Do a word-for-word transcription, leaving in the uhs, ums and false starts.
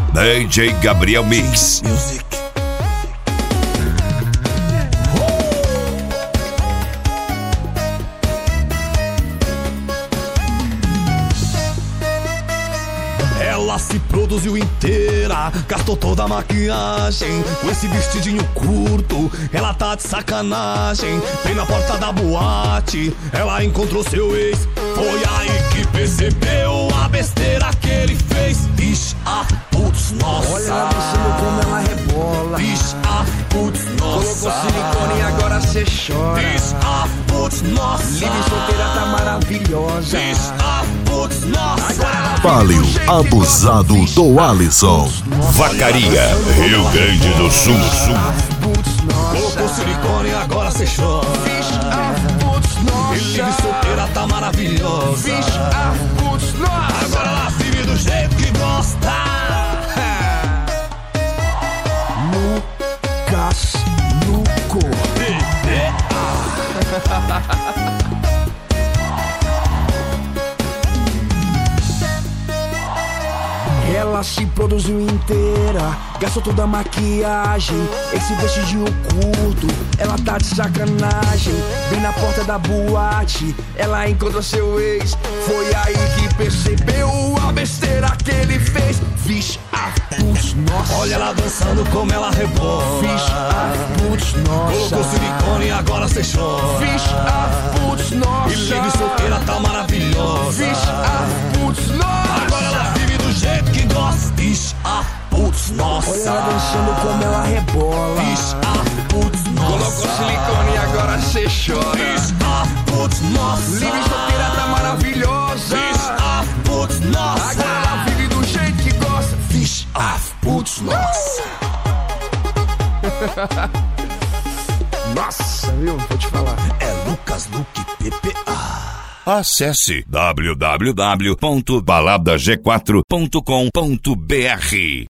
D J Gabriel Mix. Music. Ela se produziu inteira, gastou toda a maquiagem com esse vestidinho curto, ela tá de sacanagem. Bem na porta da boate, ela encontrou seu ex. Foi aí que percebeu a besteira que ele fez. Vixe, ah, putz, nossa. Olha ela dançando como ela rebola. Vixe, ah, putz, nossa. Colocou silicone e agora cê chora. Vixe, ah, putz, nossa. Livre solteira tá maravilhosa. Vixe, ah, putz, nossa. Palio abusado do Alisson. Vacaria, Rio Grande do Sul. Colocou silicone e agora cê chora. Vixe, ah, putz, nossa. E livre solteira tá maravilhosa. Vixe, ah, putz, nossa. Agora ela vive do jeito que gosta. Lucas, Luco. Ela se produziu inteira, gastou toda a maquiagem, esse vestidinho curto, ela tá de sacanagem. Bem na porta da boate, ela encontrou seu ex. Foi aí que percebeu a besteira que ele fez. Vixe, ah, putz, nossa. Olha ela dançando como ela rebola. Vixe, ah, putz, nossa. Colocou silicone e agora cê chora. Vixe, ah, putz, nossa. E livre solteira tá maravilhosa. Vixe, ah, putz, nossa. Agora ela vive do jeito que gosta. Vixe, ah, putz, nossa. Olha ela dançando como ela rebola. Vixe, ah, putz, nossa. Colocou silicone e agora cê chora. Vixe, ah, putz, nossa. Livre solteira tá maravilhosa. Vixe, ah, putz, nossa. Agora ela vive do jeito que gosta. Vixe, ah, putz, nossa. Nossa, viu? Vou te falar. É Lucas Luque P P A. Acesse w w w ponto balada g quatro ponto com ponto b r.